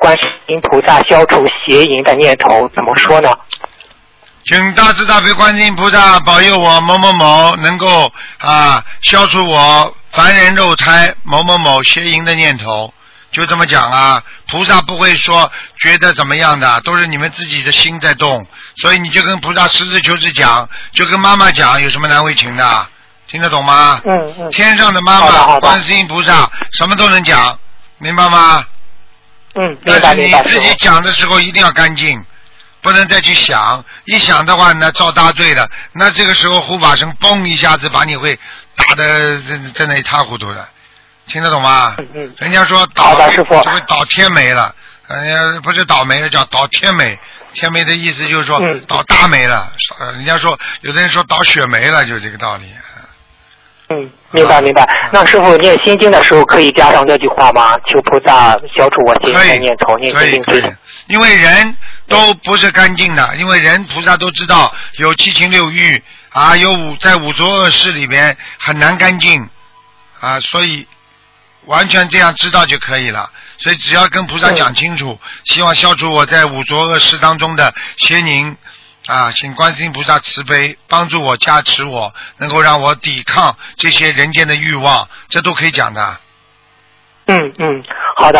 观世音菩萨消除邪淫的念头，怎么说呢？ 请大慈大悲观世音菩萨保佑我某某某能够消除我凡人肉胎某某某邪淫的念头，就这么讲啊。菩萨不会说觉得怎么样的，都是你们自己的心在动，所以你就跟菩萨实事求是讲，就跟妈妈讲，有什么难为情的？听得懂吗？天上的妈妈观世音菩萨什么都能讲，明白吗？但是你自己讲的时候一定要干净，不能再去想，一想的话那造大罪了，那这个时候护法神嘣一下子把你会打得真的一塌糊涂的，听得懂吗？人家说倒就会倒天霉了，不是倒霉了，叫倒天霉。天霉的意思就是说倒大霉了，人家说有的人说倒血霉了，就是这个道理。 明白。那师父念心经的时候可以加上这句话吗？求菩萨消除我心的念头，念心经可以。 因为人都不是干净的，因为人菩萨都知道有七情六欲在五浊恶世里边很难干净所以完全这样知道就可以了。所以只要跟菩萨讲清楚，希望消除我在五浊恶世当中的邪淫请观世音菩萨慈悲帮助我，加持我，能够让我抵抗这些人间的欲望，这都可以讲的。 好的。